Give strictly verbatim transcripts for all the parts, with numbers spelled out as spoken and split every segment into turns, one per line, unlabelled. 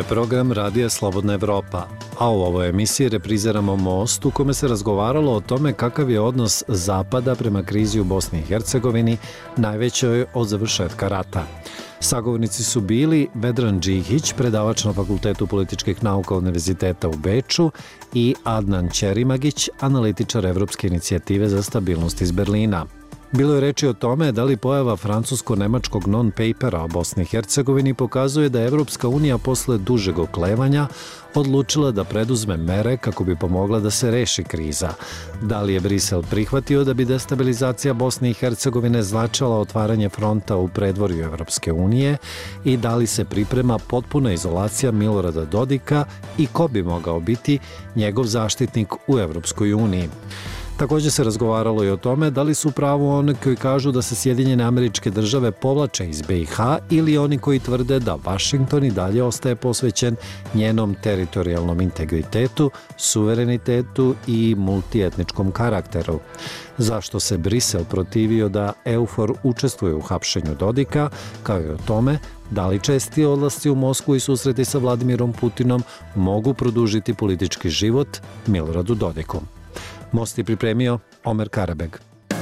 je program Radija Slobodna Evropa, a u ovoj emisiji repriziramo Most u kome se razgovaralo o tome kakav je odnos Zapada prema krizi u Bosni i Hercegovini, najvećoj od završetka rata. Sagovornici su bili Vedran Džihić, predavač na Fakultetu političkih nauka Univerziteta u Beču, i Adnan Ćerimagić, analitičar Evropske inicijative za stabilnost iz Berlina. Bilo je reči o tome da li pojava francusko-nemačkog non-papera o Bosni i Hercegovini pokazuje da je Evropska unija posle dužeg oklevanja odlučila da preduzme mere kako bi pomogla da se reši kriza. Da li je Brisel prihvatio da bi destabilizacija Bosne i Hercegovine značila otvaranje fronta u predvorju Evropske unije i da li se priprema potpuna izolacija Milorada Dodika i ko bi mogao biti njegov zaštitnik u Evropskoj uniji. Također se razgovaralo i o tome da li su pravo oni koji kažu da se Sjedinjene Američke Države povlače iz B i H ili oni koji tvrde da Vašington i dalje ostaje posvećen njenom teritorijalnom integritetu, suverenitetu i multietničkom karakteru. Zašto se Brisel protivio da EUFOR učestvuje u hapšenju Dodika, kao i o tome da li česti odlasci u Moskvu i susreti sa Vladimirom Putinom mogu produžiti politički život Miloradu Dodiku. Most je pripremio Omer Karabeg.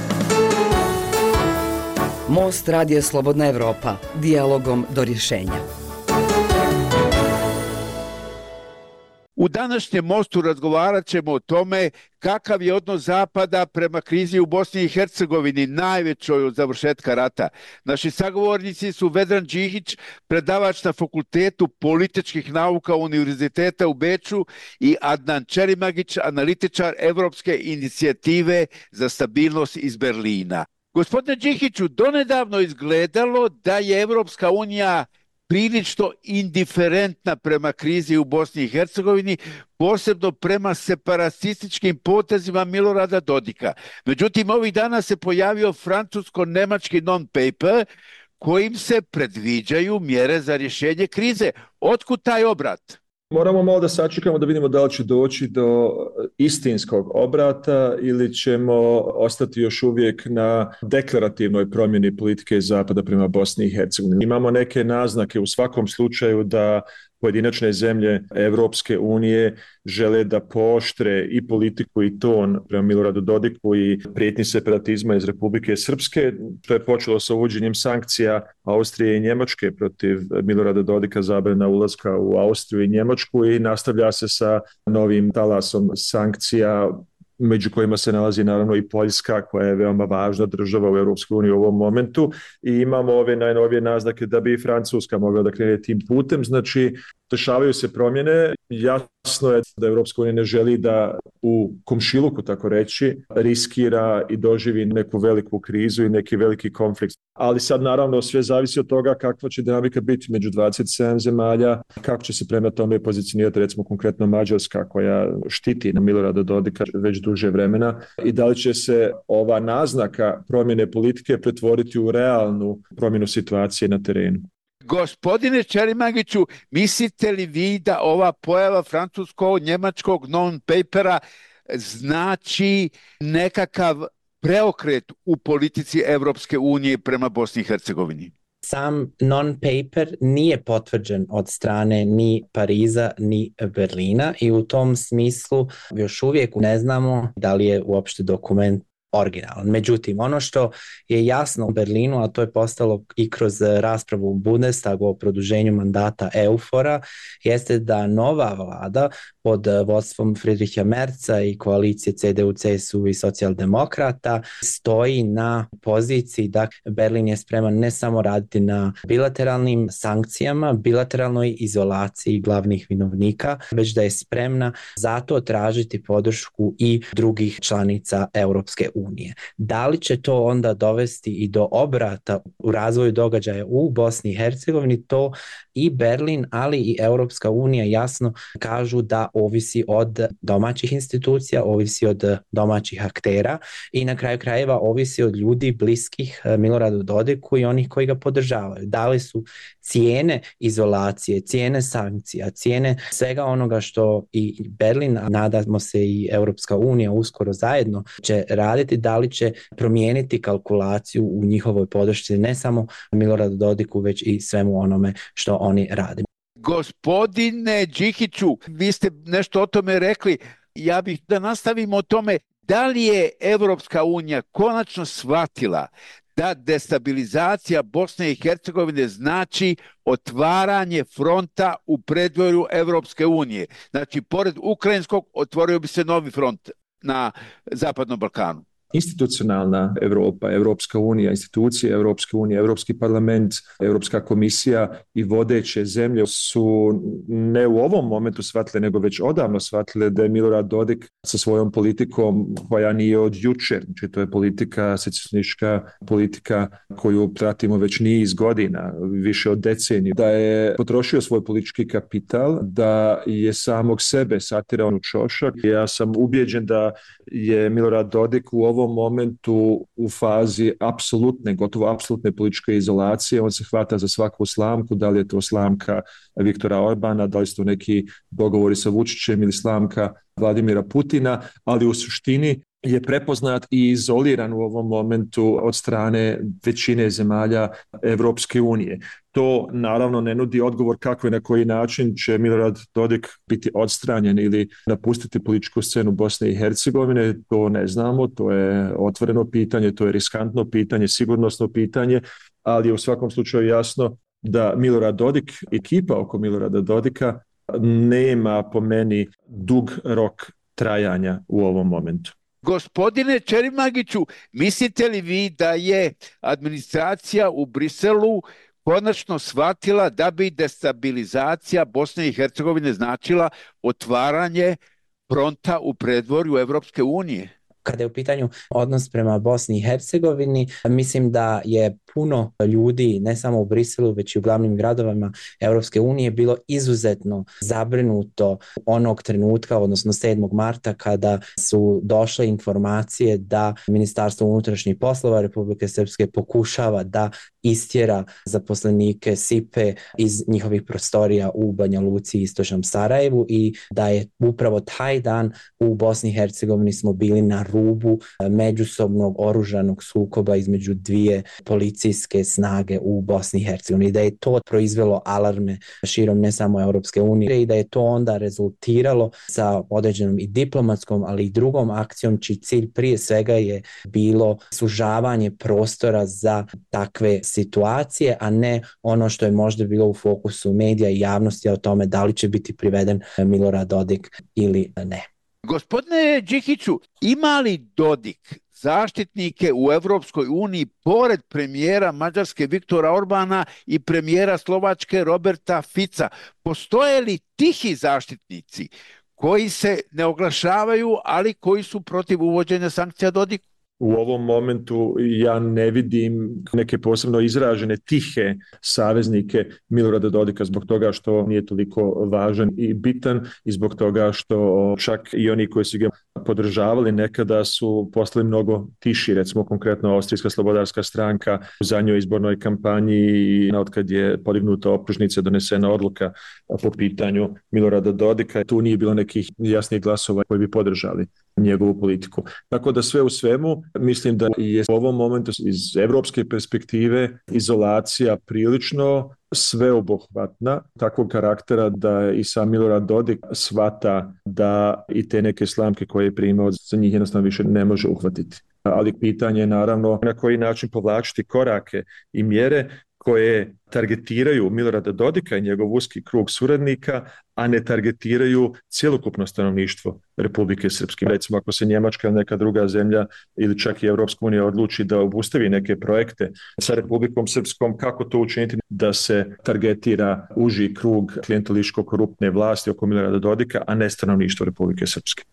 Most Radija Slobodna Evropa, dijalogom do rješenja.
U današnjem Mostu razgovarat ćemo o tome kakav je odnos Zapada prema krizi u Bosni i Hercegovini, najvećoj od završetka rata. Naši sagovornici su Vedran Džihić, predavač na Fakultetu političkih nauka Univerziteta u Beču, i Adnan Ćerimagić, analitičar Evropske inicijative za stabilnost iz Berlina. Gospodine Džihiću, donedavno izgledalo da je Evropska unija prilično indiferentna prema krizi u Bosni i Hercegovini, posebno prema separatističkim potezima Milorada Dodika. Međutim, ovih dana se pojavio francusko-nemački non-paper kojim se predviđaju mjere za rješenje krize. Otkud taj obrat?
Moramo malo da sačekamo da vidimo da li će doći do istinskog obrata ili ćemo ostati još uvijek na deklarativnoj promjeni politike Zapada prema Bosni i Hercegovini. Imamo neke naznake u svakom slučaju da pojedinačne zemlje Evropske unije žele da pooštre i politiku i ton prema Miloradu Dodiku i prijetnji separatizma iz Republike Srpske, što je počelo sa uvođenjem sankcija Austrije i Njemačke protiv Milorada Dodika, zabrana ulaska u Austriju i Njemačku, i nastavlja se sa novim talasom sankcija, među kojima se nalazi naravno i Poljska, koja je veoma važna država u Europskoj uniji u ovom momentu, i imamo ove najnovije naznake da bi i Francuska mogla da krene tim putem. Znači, dešavaju se promjene. Jasno je da Europska unija ne želi da u komšiluku, tako reći, riskira i doživi neku veliku krizu i neki veliki konflikt. Ali sad naravno sve zavisi od toga kakva će dinamika biti među dvadeset sedam zemalja, kako će se prema tome pozicionirati recimo konkretno Mađarska, koja štiti na Milorada Dodika već duže vremena, i da li će se ova naznaka promjene politike pretvoriti u realnu promjenu situacije na terenu.
Gospodine Ćerimagiću, mislite li vi da ova pojava francusko-njemačkog non-papera znači nekakav preokret u politici Evropske unije prema Bosni i Hercegovini?
Sam non-paper nije potvrđen od strane ni Pariza ni Berlina i u tom smislu još uvijek ne znamo da li je uopšte dokument originalan. Međutim, ono što je jasno u Berlinu, a to je postalo i kroz raspravu u Bundestagu o produženju mandata EUFOR-a, jeste da nova vlada pod vodstvom Friedricha Merza i koalicije C D U, C S U i socijaldemokrata stoji na poziciji da Berlin je spreman ne samo raditi na bilateralnim sankcijama, bilateralnoj izolaciji glavnih vinovnika, već da je spremna zato tražiti podršku i drugih članica Europske unije. Da li će to onda dovesti i do obrata u razvoju događaja u Bosni i Hercegovini, to i Berlin, ali i Europska unija jasno kažu da ovisi od domaćih institucija, ovisi od domaćih aktera i na kraju krajeva ovisi od ljudi bliskih Miloradu Dodiku i onih koji ga podržavaju. Da li su cijene izolacije, cijene sankcija, cijene svega onoga što i Berlin, a nadamo se i Europska unija uskoro zajedno će raditi, da li će promijeniti kalkulaciju u njihovoj podršci ne samo Miloradu Dodiku, već i svemu onome što oni rade.
Gospodine Đikiću, vi ste nešto o tome rekli. Ja bih da nastavimo o tome. Da li je Evropska unija konačno shvatila da destabilizacija Bosne i Hercegovine znači otvaranje fronta u predvorju Evropske unije? Znači, pored ukrajinskog otvorio bi se novi front na Zapadnom Balkanu.
Institucionalna Europa, Evropska unija, institucije Evropske unije, Evropski parlament, Evropska komisija i vodeće zemlje su ne u ovom momentu shvatile, nego već odavno shvatile da je Milorad Dodik sa svojom politikom koja nije od jučer, znači to je politika, secesionistička politika koju pratimo već niz godina, više od deceniju, da je potrošio svoj politički kapital, da je samog sebe satirao u čošak. Ja sam ubijeđen da je Milorad Dodik u ovom momentu u fazi apsolutne, gotovo apsolutne političke izolacije. On se hvata za svaku slamku, da li je to slamka Viktora Orbana, da li su to neki dogovori sa Vučićem ili slamka Vladimira Putina, ali u suštini je prepoznat i izoliran u ovom momentu od strane većine zemalja Evropske unije. To naravno ne nudi odgovor kako i na koji način će Milorad Dodik biti odstranjen ili napustiti političku scenu Bosne i Hercegovine. To ne znamo, to je otvoreno pitanje, to je riskantno pitanje, sigurnosno pitanje, ali je u svakom slučaju jasno da Milorad Dodik, ekipa oko Milorada Dodika nema po meni dug rok trajanja u ovom momentu.
Gospodine Čerimagiću, mislite li vi da je administracija u Briselu konačno shvatila da bi destabilizacija Bosne i Hercegovine značila otvaranje fronta u predvorju Evropske unije?
Kada je u pitanju odnos prema Bosni i Hercegovini, mislim da je puno ljudi, ne samo u Briselu, već i u glavnim gradovima Europske unije, bilo izuzetno zabrinuto onog trenutka, odnosno sedmog marta, kada su došle informacije da Ministarstvo unutrašnjih poslova Republike Srpske pokušava da istjera zaposlenike S I P E iz njihovih prostorija u Banja Luci i istočnom Sarajevu i da je upravo taj dan u Bosni i Hercegovini smo bili na rubu međusobnog oružanog sukoba između dvije policijske snage u Bosni i Hercegovini, da je to proizvelo alarme širom ne samo Europske unije i da je to onda rezultiralo sa određenom i diplomatskom, ali i drugom akcijom čiji cilj prije svega je bilo sužavanje prostora za takve situacije, a ne ono što je možda bilo u fokusu medija i javnosti o tome da li će biti priveden Milorad Dodik ili ne.
Gospodine Đikiću, ima li Dodik zaštitnike u Evropskoj uniji pored premijera Mađarske Viktora Orbana i premijera Slovačke Roberta Fica? Postoje li tihi zaštitnici koji se ne oglašavaju, ali koji su protiv uvođenja sankcija Dodiku?
U ovom momentu ja ne vidim neke posebno izražene tihe saveznike Milorada Dodika zbog toga što nije toliko važan i bitan i zbog toga što čak i oni koji su ga podržavali nekada su postali mnogo tiši, recimo konkretno Austrijska slobodarska stranka u zadnjoj izbornoj kampanji i otkad je podignuta optužnica, donesena odluka po pitanju Milorada Dodika, tu nije bilo nekih jasnih glasova koji bi podržali njegovu politiku. Tako da sve u svemu mislim da je u ovom momentu iz evropske perspektive izolacija prilično sveobuhvatna, takvog karaktera da i sam Milorad Dodik shvata da i te neke slamke koje je primao za njih jednostavno više ne može uhvatiti. Ali pitanje je naravno na koji način povlačiti korake i mjere koje targetiraju Milorada Dodika i njegov uski krug suradnika, a ne targetiraju cjelokupno stanovništvo Republike Srpske. Recimo ako se Njemačka ili neka druga zemlja ili čak i Evropska unija odluči da obustavi neke projekte sa Republikom Srpskom, kako to učiniti da se targetira uži krug klijentelističko-koruptne vlasti oko Milorada Dodika, a ne stanovništvo Republike Srpske.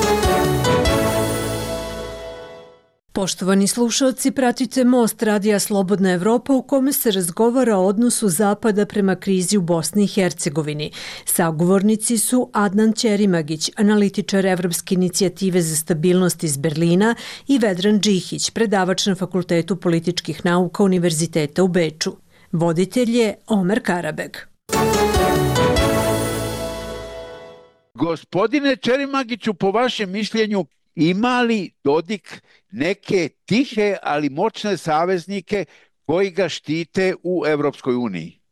Poštovani slušalci, pratite Most Radija Slobodna Evropa u kome se razgovara o odnosu Zapada prema krizi u Bosni i Hercegovini. Sagovornici su Adnan Ćerimagić, analitičar Evropske inicijative za stabilnost iz Berlina, i Vedran Đikić, predavač na Fakultetu političkih nauka Univerziteta u Beču. Voditelj je Omer Karabeg.
Gospodine Ćerimagiću, po vašem mišljenju, ima li Dodik neke tihe, ali moćne saveznike koji ga štite u Evropskoj uniji?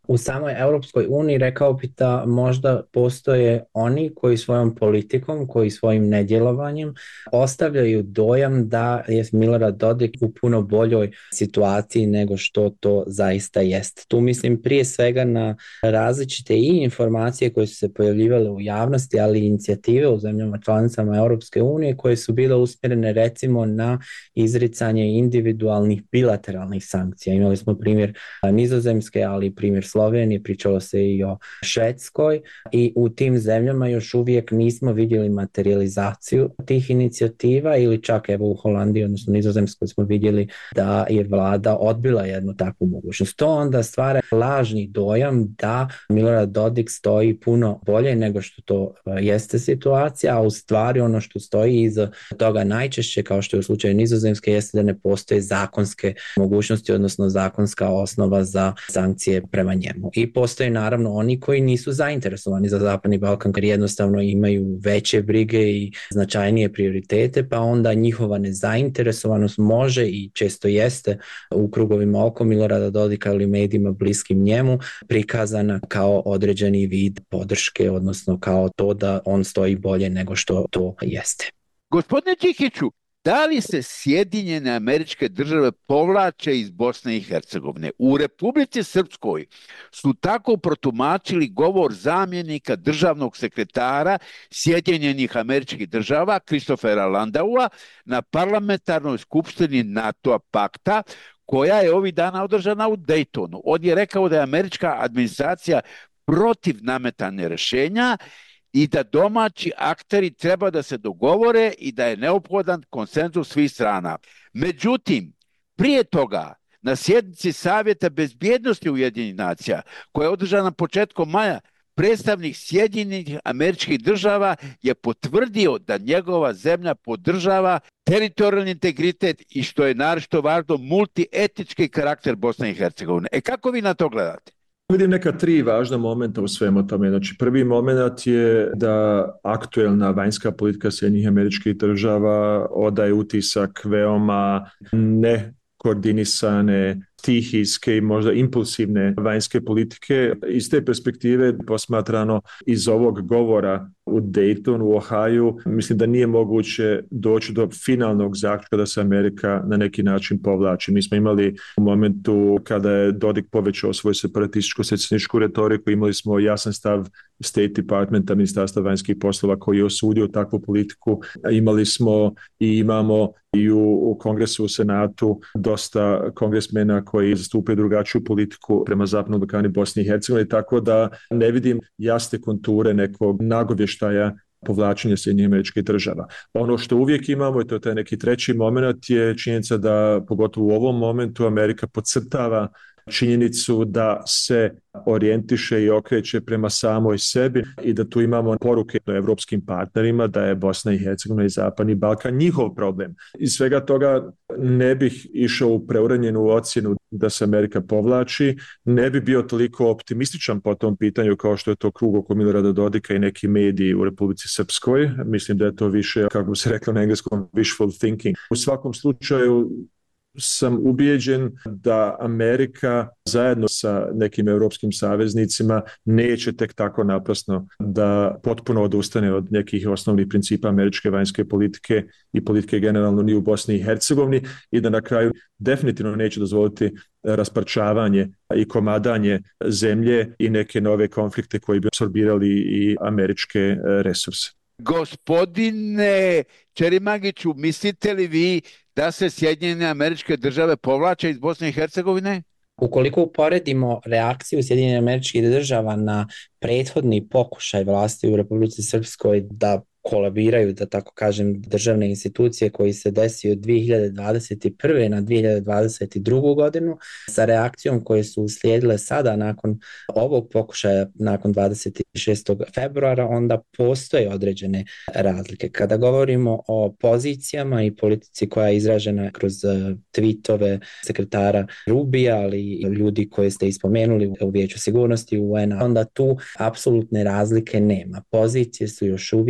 U samoj Europskoj uniji rekao bi da možda postoje oni koji svojom politikom, koji svojim nedjelovanjem ostavljaju dojam da je Milorad Dodik u puno boljoj situaciji nego što to zaista jest. Tu mislim prije svega na različite i informacije koje su se pojavljivale u javnosti, ali i inicijative u zemljama članicama Europske unije koje su bile usmjerene recimo na izricanje individualnih bilateralnih sankcija. Imali smo primjer Nizozemske, ali i primjer Slovenije, pričalo se i o Švedskoj i u tim zemljama još uvijek nismo vidjeli materializaciju tih inicijativa ili čak evo u Holandiji, odnosno Nizozemskoj smo vidjeli da je vlada odbila jednu takvu mogućnost. To onda stvara lažni dojam da Milorad Dodik stoji puno bolje nego što to jeste situacija, a u stvari ono što stoji iza toga najčešće, kao što je u slučaju Nizozemske, jeste da ne postoje zakonske mogućnosti, odnosno zakonska osnova za sankcije prema njemu. I postoje naravno oni koji nisu zainteresovani za Zapadni Balkan, jer jednostavno imaju veće brige i značajnije prioritete, pa onda njihova nezainteresovanost može i često jeste u krugovima oko Milorada Dodika ili medijima bliskim njemu prikazana kao određeni vid podrške, odnosno kao to da on stoji bolje nego što to jeste.
Gospodine Čikiću, da li se Sjedinjene Američke Države povlače iz Bosne i Hercegovine? U Republici Srpskoj su tako protumačili govor zamjenika državnog sekretara Sjedinjenih Američkih Država Kristofera Landaua na parlamentarnoj skupštini NATO pakta, koja je ovih dana održana u Daytonu. On je rekao da je američka administracija protiv nametanja rješenja i da domaći akteri treba da se dogovore i da je neophodan konsenzus svih strana. Međutim, prije toga, na sjednici Savjeta bezbjednosti Ujedinjenih nacija, koja je održana početkom maja, predstavnik Sjedinjenih Američkih Država je potvrdio da njegova zemlja podržava teritorijalni integritet i, što je naročito važno, multietnički karakter Bosne i Hercegovine. E kako vi na to gledate?
Vidim neka tri važna momenta u svemu tome. Znači, prvi moment je da aktuelna vanjska politika Sjedinjenih Američkih Država odaje utisak veoma ne koordinisane, stihijske i možda impulsivne vanjske politike. Iz te perspektive posmatrano iz ovog govora u Daytonu, u Ohaju, mislim da nije moguće doći do finalnog zaključka da se Amerika na neki način povlači. Mi smo imali u momentu kada je Dodik povećao svoju separatističko-secesionističku retoriku, imali smo jasan stav State Departmenta, Ministarstva vanjskih poslova koji je osudio takvu politiku. Imali smo i imamo i u, u Kongresu, u Senatu dosta kongresmena koji zastupaju drugačiju politiku prema Zapadnom Balkanu i Bosni i Hercegovini, tako da ne vidim jasne konture nekog nagovještaja povlačenja Sjedinjenih Američkih Država. Ono što uvijek imamo, i to je taj neki treći moment, je činjenica da pogotovo u ovom momentu Amerika podcrtava činjenicu da se orijentiše i okreće prema samoj sebi i da tu imamo poruke evropskim partnerima da je Bosna i Hercegovina i Zapadni Balkan njihov problem. Iz svega toga ne bih išao u preuranjenu ocjenu da se Amerika povlači, ne bi bio toliko optimističan po tom pitanju kao što je to krug oko Milorada Dodika i neki mediji u Republici Srpskoj. Mislim da je to više, kako se reklo na engleskom, wishful thinking. U svakom slučaju sam ubijeđen da Amerika zajedno sa nekim europskim saveznicima neće tek tako naprasno da potpuno odustane od nekih osnovnih principa američke vanjske politike i politike generalno ni u Bosni i Hercegovini i da na kraju definitivno neće dozvoliti rasparčavanje i komadanje zemlje i neke nove konflikte koji bi apsorbirali i američke resurse.
Gospodine Čerimagiću, mislite li vi da se Sjedinjene Američke Države povlače iz Bosne i Hercegovine?
Ukoliko uporedimo reakciju Sjedinjenih Američkih Država na prethodni pokušaj vlasti u Republici Srpskoj da kolabiraju, da tako kažem, državne institucije koji se desio od dvije hiljade dvadeset prve na dvije hiljade dvadeset drugu godinu sa reakcijom koje su uslijedile sada nakon ovog pokušaja, nakon dvadeset šestog februara, onda postoje određene razlike. Kada govorimo o pozicijama i politici koja je izražena kroz tweetove sekretara Rubija, ali i ljudi koje ste ispomenuli u Vijeću sigurnosti U N-a, onda tu apsolutne razlike nema. Pozicije su još uvijek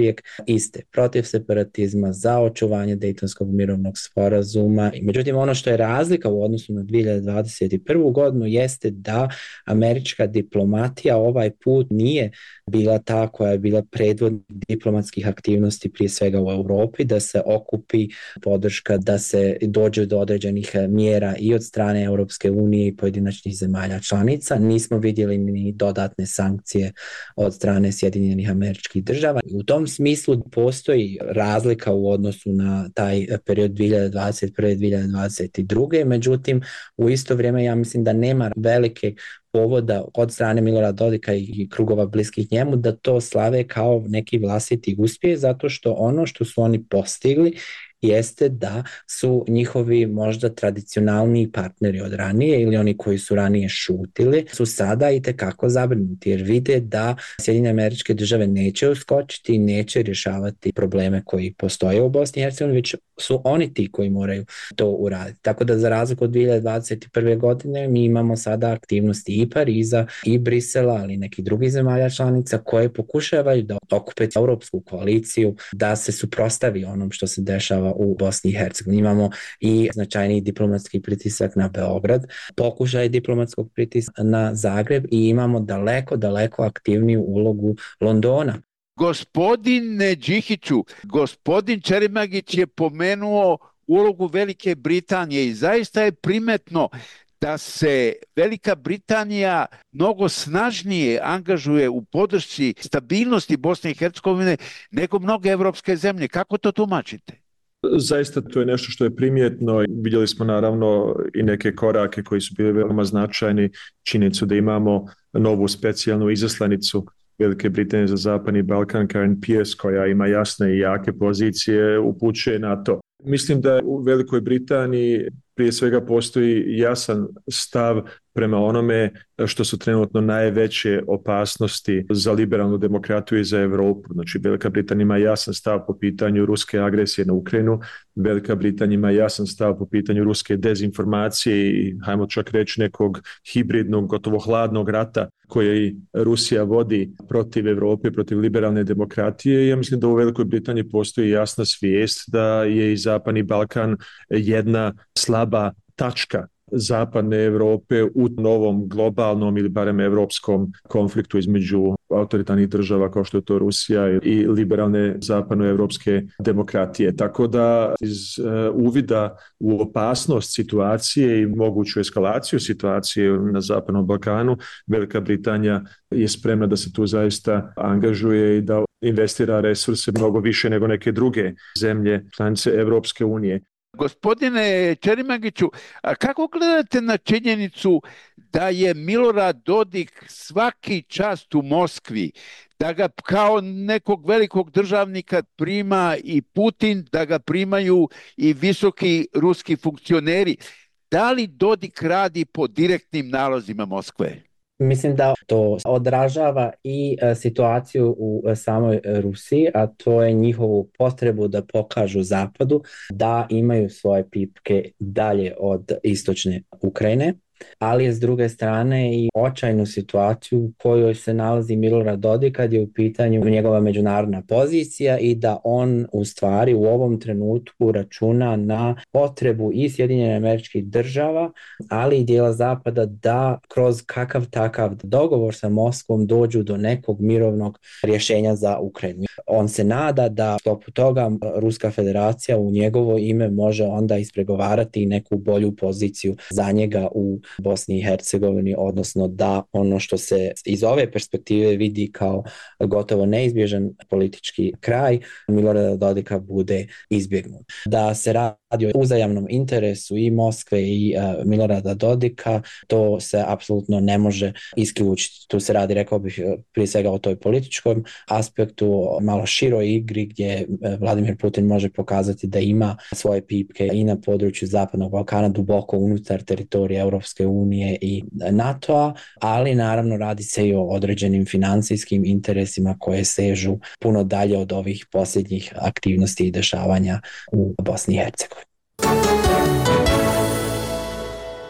iste, protiv separatizma, za očuvanje Dejtonskog mirovnog sporazuma. Međutim, ono što je razlika u odnosu na dvije hiljade dvadeset prvu godinu jeste da američka diplomatija ovaj put nije bila ta koja je bila predvodnik diplomatskih aktivnosti prije svega u Europi, da se okupi podrška, da se dođe do određenih mjera i od strane Europske unije i pojedinačnih zemalja članica. Nismo vidjeli ni dodatne sankcije od strane Sjedinjenih Američkih Država. U tom smislu postoji razlika u odnosu na taj period dvije hiljade dvadeset prve. dvije hiljade dvadeset druge. Međutim, u isto vrijeme ja mislim da nema velike povoda od strane Milorada Dodika i krugova bliskih njemu da to slave kao neki vlastiti uspjeh, zato što ono što su oni postigli jeste da su njihovi možda tradicionalni partneri od ranije ili oni koji su ranije šutili su sada i tekako zabrinuti jer vide da Sjedinjene Američke Države neće uskočiti i neće rješavati probleme koji postoje u Bosni i Hercegovini, već su oni ti koji moraju to uraditi. Tako da za razliku od dvije hiljade dvadeset prve. godine mi imamo sada aktivnosti i Pariza i Brisela, ali i nekih drugih zemalja članica koje pokušavaju da okupe europsku koaliciju, da se suprotstavi onom što se dešava u Bosni i Hercegovini. Imamo i značajni diplomatski pritisak na Beograd, pokušaj diplomatskog pritiska na Zagreb i imamo daleko, daleko aktivniju ulogu Londona.
Gospodine Đikiću, gospodin Čerimagić je pomenuo ulogu Velike Britanije i zaista je primetno da se Velika Britanija mnogo snažnije angažuje u podršci stabilnosti Bosne i Hercegovine nego mnoge evropske zemlje. Kako to tumačite?
Zaista to je nešto što je primjetno. Vidjeli smo naravno i neke korake koji su bili veoma značajni. Činjenicu da imamo novu specijalnu izaslanicu Velike Britanije za Zapadni Balkan, Karen Pierce, koja ima jasne i jake pozicije, upućuje na to. Mislim da u Velikoj Britaniji prije svega postoji jasan stav prema onome što su trenutno najveće opasnosti za liberalnu demokratiju i za Europu. Znači, Velika Britanija ima jasan stav po pitanju ruske agresije na Ukrajinu, Velika Britanija ima jasan stav po pitanju ruske dezinformacije i, hajmo čak reći, nekog hibridnog, gotovo hladnog rata koje Rusija vodi protiv Europe, protiv liberalne demokratije. Ja mislim da u Velikoj Britaniji postoji jasna svijest da je i Zapadni Balkan jedna slaba tačka Zapadne Europe u novom globalnom ili barem europskom konfliktu između autoritarnih država kao što je to Rusija i liberalne zapadnoevropske demokratije. Tako da iz uh, uvida u opasnost situacije i moguću eskalaciju situacije na Zapadnom Balkanu, Velika Britanija je spremna da se tu zaista angažuje i da investira resurse mnogo više nego neke druge zemlje članice Evropske unije.
Gospodine Čerimagiću, a kako gledate na činjenicu da je Milorad Dodik svaki čast u Moskvi, da ga kao nekog velikog državnika prima i Putin, da ga primaju i visoki ruski funkcioneri? Da li Dodik radi po direktnim nalozima Moskve?
Mislim da to odražava i situaciju u samoj Rusiji, a to je njihovu potrebu da pokažu Zapadu da imaju svoje pipke dalje od istočne Ukrajine, ali je s druge strane i očajnu situaciju u kojoj se nalazi Milorad Dodik kad je u pitanju njegova međunarodna pozicija i da on u stvari u ovom trenutku računa na potrebu i Sjedinjenih Američkih Država, ali i dijela Zapada da kroz kakav takav dogovor sa Moskvom dođu do nekog mirovnog rješenja za Ukrajinu. On se nada da u sklopu toga Ruska Federacija u njegovo ime može onda ispregovarati neku bolju poziciju za njega u Bosni i Hercegovini, odnosno da ono što se iz ove perspektive vidi kao gotovo neizbježan politički kraj Milorada Dodika bude izbjegnut. Da se radi o uzajamnom interesu i Moskve i uh, Milorada Dodika, to se apsolutno ne može isključiti. Tu se radi, rekao bih, prije svega o toj političkom aspektu, malo široj igri gdje Vladimir Putin može pokazati da ima svoje pipke i na području Zapadnog Balkana, duboko unutar teritorija Europske unije i NATO-a, ali naravno radi se i o određenim financijskim interesima koje sežu puno dalje od ovih posljednjih aktivnosti i dešavanja u Bosni i Hercegovini.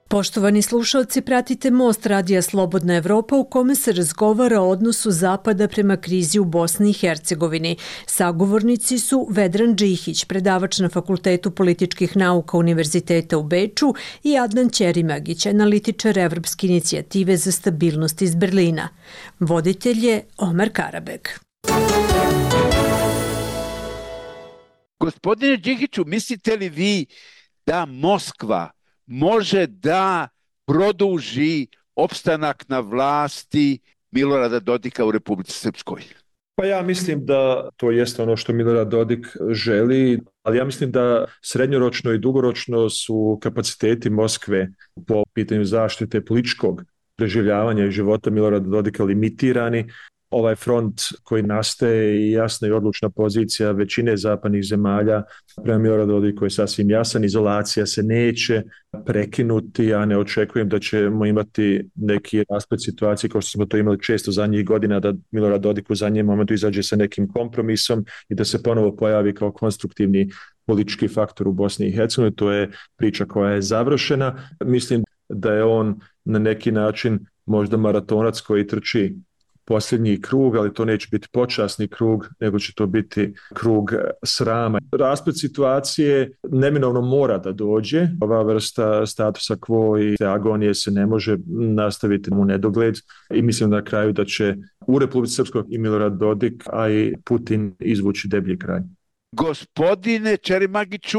Poštovani slušalci, pratite Most radija Slobodna Evropa u kome se razgovara o odnosu Zapada prema krizi u Bosni i Hercegovini. Sagovornici su Vedran Džihić, predavač na Fakultetu političkih nauka Univerziteta u Beču, i Adnan Ćerimagić, analitičar Evropske inicijative za stabilnost iz Berlina. Voditelj je Omer Karabek.
Gospodine Džihiću, mislite li vi da Moskva može da produži opstanak na vlasti Milorada Dodika u Republici Srpskoj?
Pa ja mislim da to jeste ono što Milorad Dodik želi, ali ja mislim da srednjoročno i dugoročno su kapaciteti Moskve po pitanju zaštite političkog preživljavanja i života Milorada Dodika limitirani. Ovaj front koji nastaje i jasna i odlučna pozicija većine zapadnih zemalja prema Miloradu Dodiku je sasvim jasan. Izolacija se neće prekinuti, ja ne očekujem da ćemo imati neki rasplet situacije kao što smo to imali često zadnjih godina, da Milorad Dodik u zadnjem momentu izađe sa nekim kompromisom i da se ponovo pojavi kao konstruktivni politički faktor u Bosni i Hercegovini. To je priča koja je završena. Mislim da je on na neki način možda maratonac koji trči posljednji krug, ali to neće biti počasni krug, nego će to biti krug srama. Rasplet situacije neminovno mora da dođe. Ova vrsta statusa quo i agonije se ne može nastaviti u nedogled i mislim na kraju da će u Republici Srpskoj i Milorad Dodik, a i Putin izvući deblji kraj.
Gospodine Ćerimagiću,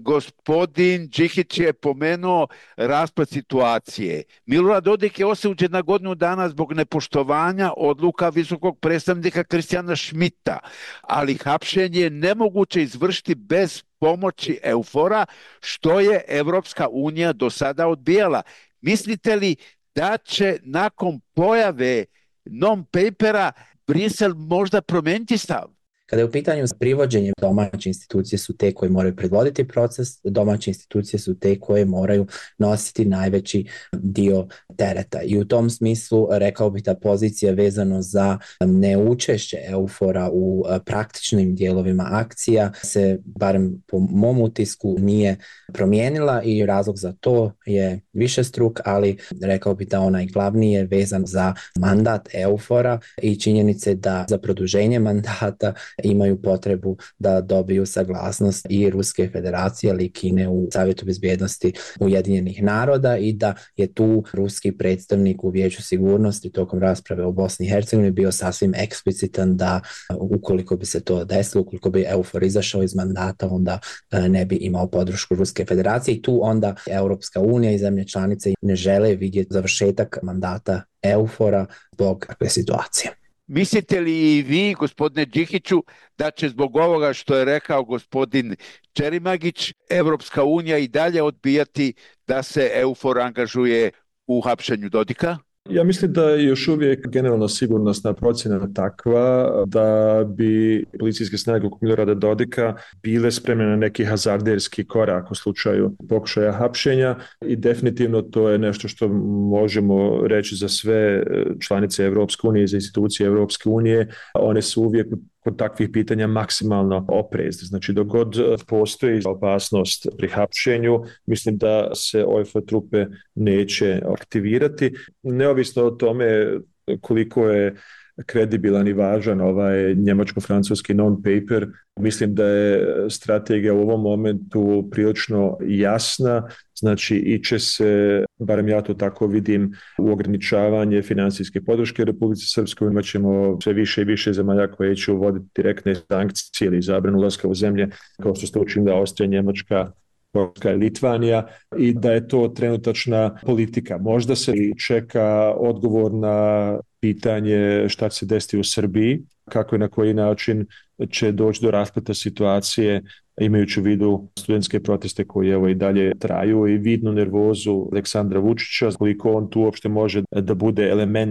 gospodin Džihić je pomenuo raspad situacije. Milorad Dodik je osuđen na godinu dana zbog nepoštovanja odluka visokog predstavnika Kristijana Šmita, ali hapšenje je nemoguće izvršiti bez pomoći EUFOR-a, što je Evropska unija do sada odbijala. Mislite li da će nakon pojave non-papera Brisel možda promeniti stav?
Kada je u pitanju privođenje, domaće institucije su te koje moraju predvoditi proces, domaće institucije su te koje moraju nositi najveći dio tereta. I u tom smislu rekao bih da pozicija vezano za neučešće EUFOR-a u praktičnim dijelovima akcija se, barem po mom utisku, nije promijenila i razlog za to je višestruk, ali rekao bih da onaj glavni je vezan za mandat EUFOR-a i činjenice da za produženje mandata imaju potrebu da dobiju saglasnost i Ruske federacije, ali i Kine u Savjetu bezbjednosti Ujedinjenih naroda i da je tu ruski predstavnik u Vijeću sigurnosti tokom rasprave o Bosni i Hercegovini bio sasvim eksplicitan da ukoliko bi se to desilo, ukoliko bi EUFOR izašao iz mandata, onda ne bi imao podršku Ruske federacije i tu onda Europska unija i zemlje članice ne žele vidjeti završetak mandata EUFOR-a zbog takve situacije.
Mislite li i vi, gospodine Džihiću, da će zbog ovoga što je rekao gospodin Ćerimagić, Evropska unija i dalje odbijati da se EUFOR angažuje u hapšenju Dodika?
Ja mislim da je još uvijek generalno sigurnosna procjena takva da bi policijske snage oko Milorada Dodika bile spremne na neki hazarderski korak u slučaju pokušaja hapšenja i definitivno to je nešto što možemo reći za sve članice Evropske unije i za institucije Evropske unije. One su uvijek kod takvih pitanja maksimalno oprezne. Znači, dok god postoji opasnost pri hapšenju, mislim da se O F trupe neće aktivirati. Neovisno o tome koliko je kredibilan i važan ovaj njemačko-francuski non-paper, mislim da je strategija u ovom momentu prilično jasna, znači iće se, barem ja to tako vidim, u ograničavanje financijske podrške Republici Srpskoj. Imat ćemo sve više i više zemalja koje će uvoditi direktne sankcije ili zabranu ulaska u zemlje, kao što ste učinili Austrija, Njemačka, Poljska i Litvanija, i da je to trenutačna politika. Možda se čeka odgovor na pitanje šta će se desiti u Srbiji, kako i na koji način će doći do raspleta situacije, imajući u vidu studentske proteste koji evo i dalje traju i vidnu nervozu Aleksandra Vučića, koliko on tu uopšte može da bude element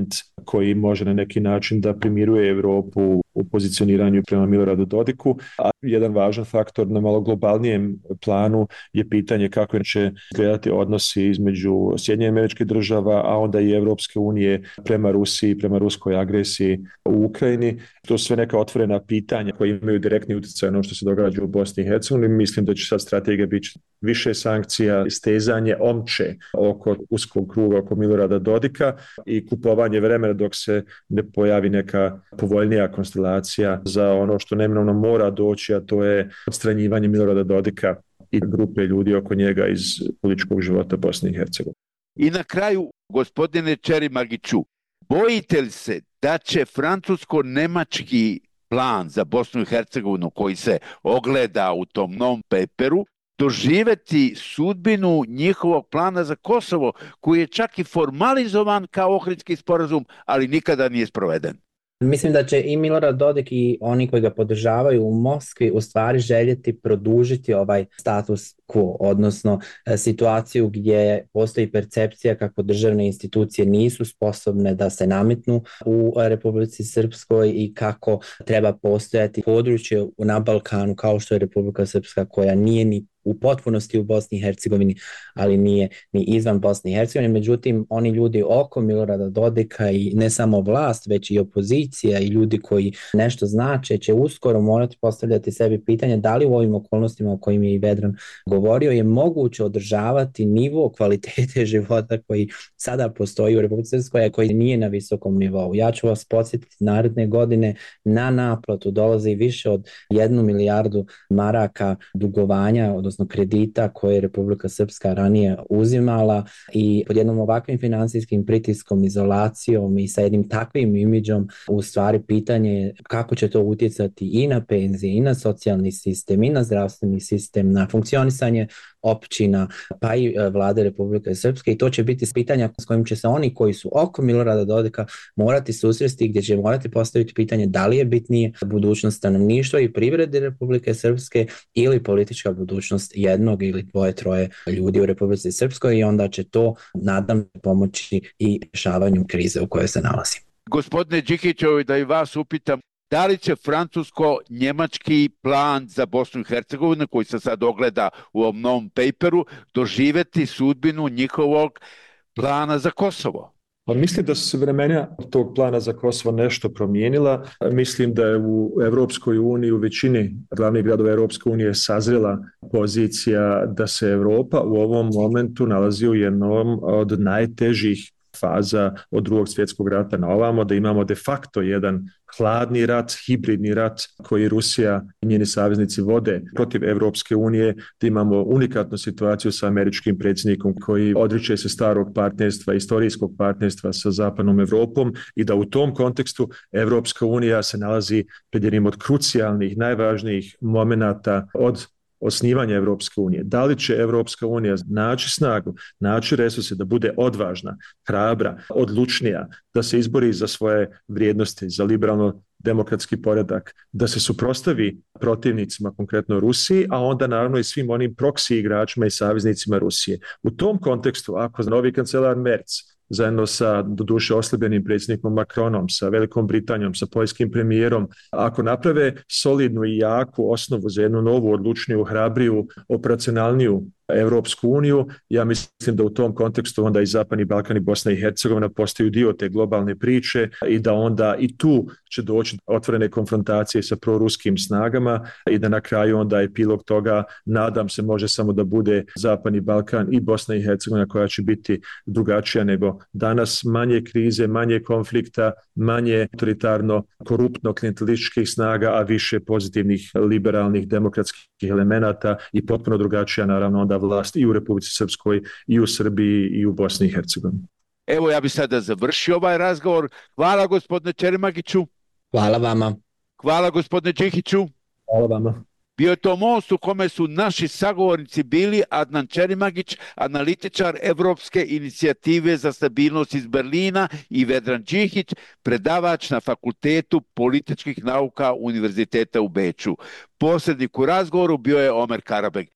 koji može na neki način da primiruje Europu u pozicioniranju prema Miloradu Dodiku. A jedan važan faktor na malo globalnijem planu je pitanje kako će izgledati odnosi između Sjedinjenih Američkih Država, a onda i Europske unije prema Rusiji, prema ruskoj agresiji u Ukrajini. To su sve neka otvorena pitanja koje imaju direktni utjecaj na ono što se događa u Bosni i Hercegovini. Mislim da će sad strategija biti više sankcija, stezanje omče oko uskog kruga oko Milorada Dodika i kupovanje vremena dok se ne pojavi neka povoljnija konstelacija za ono što neminovno mora doći, a to je odstranjivanje Milorada Dodika i grupe ljudi oko njega iz političkog života Bosne i Hercegovine.
I na kraju, gospodine Čerimagiću, bojite li se da će francusko-nemački plan za Bosnu i Hercegovinu koji se ogleda u tom non-paperu doživjeti sudbinu njihovog plana za Kosovo, koji je čak i formalizovan kao Ohridski sporazum, ali nikada nije sproveden?
Mislim da će i Milorad Dodik i oni koji ga podržavaju u Moskvi u stvari željeti produžiti ovaj status quo, odnosno situaciju gdje postoji percepcija kako državne institucije nisu sposobne da se nametnu u Republici Srpskoj i kako treba postojati područje na Balkanu kao što je Republika Srpska, koja nije ni u potpunosti u Bosni i Hercegovini, ali nije ni izvan Bosne i Hercegovine. Međutim, oni ljudi oko Milorada Dodika i ne samo vlast, već i opozicija i ljudi koji nešto znače će uskoro morati postavljati sebi pitanje da li u ovim okolnostima o kojim je i Vedran govorio je moguće održavati nivo kvalitete života koji sada postoji u Republici Srpskoj, a koji nije na visokom nivou. Ja ću vas podsjetiti, naredne godine na naplatu dolazi više od jednu milijardu maraka dugovanja, odnosno kredita koje je Republika Srpska ranije uzimala, i pod jednom ovakvim finansijskim pritiskom, izolacijom i sa jednim takvim imidžom u stvari pitanje je kako će to utjecati i na penzije, i na socijalni sistem, i na zdravstveni sistem, na funkcionisanje općina, pa i vlade Republike Srpske, i to će biti pitanja s kojim će se oni koji su oko Milorada Dodika morati susresti, gdje će morati postaviti pitanje da li je bitnije budućnost stanovništva i privrede Republike Srpske ili politička budućnost jednog ili dvoje, troje ljudi u Republici Srpskoj, i onda će to, nadam, pomoći i rješavanju krize u kojoj se nalazi.
Gospodine Đikićevi, da i vas upitam, da li će francusko-njemački plan za Bosnu i Hercegovinu, koji se sad ogleda u ovom novom paperu, doživjeti sudbinu njihovog plana za Kosovo?
Pa mislim da su se vremena tog plana za Kosovo nešto promijenila. Mislim da je u Europskoj uniji, u većini glavnih gradova Europske unije sazrela pozicija da se Europa u ovom momentu nalazi u jednom od najtežih faza od drugog svjetskog rata na ovamo, da imamo de facto jedan hladni rat, hibridni rat koji Rusija i njeni saveznici vode protiv Europske unije, da imamo unikatnu situaciju sa američkim predsjednikom koji odriče se starog partnerstva, istorijskog partnerstva sa zapadnom Europom, i da u tom kontekstu Europska unija se nalazi pred jednim od krucijalnih, najvažnijih momenata od osnivanja Europske unije. Da li će Europska unija naći snagu, naći resurse da bude odvažna, hrabra, odlučnija, da se izbori za svoje vrijednosti, za liberalno demokratski poredak, da se suprotstavi protivnicima, konkretno Rusiji, a onda naravno i svim onim proksi igračima i saveznicima Rusije. U tom kontekstu, ako novi kancelar Merz zajedno sa doduše oslabljenim predsjednikom Macronom, sa Velikom Britanijom, sa poljskim premijerom, ako naprave solidnu i jaku osnovu za jednu novu, odlučniju, hrabriju, operacionalniju Europsku uniju, ja mislim da u tom kontekstu onda i Zapadni Balkan i Bosna i Hercegovina postaju dio te globalne priče, i da onda i tu će doći otvorene konfrontacije sa proruskim snagama, i da na kraju onda epilog toga, nadam se, može samo da bude Zapadni Balkan i Bosna i Hercegovina, koja će biti drugačija nego danas, manje krize, manje konflikta, manje autoritarno, koruptno, klijentelističkih snaga, a više pozitivnih, liberalnih, demokratskih elemenata, i potpuno drugačija naravno onda vlast i u Republici Srpskoj, i u Srbiji, i u Bosni i Hercegovini.
Evo, ja bih sada završio ovaj razgovor. Hvala gospodine Čerimagiću.
Hvala vama.
Hvala gospodine Đikiću.
Hvala vama.
Bio je to most u kome su naši sagovornici bili Adnan Čerimagić, analitičar Evropske inicijative za stabilnost iz Berlina, i Vedran Đikić, predavač na Fakultetu političkih nauka Univerziteta u Beču. Posrednik u razgovoru bio je Omer Karabeg.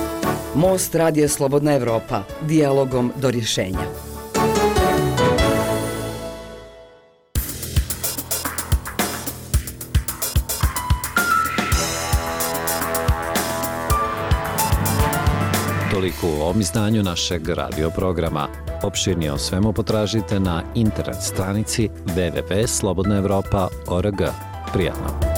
Most radija Slobodna Evropa, dijalogom do rješenja.
Toliko u ovom izdanju našeg radio programa. Opširnije o svemu potražite na internet stranici w w w tačka slobodna evropa tačka org. Prijatno!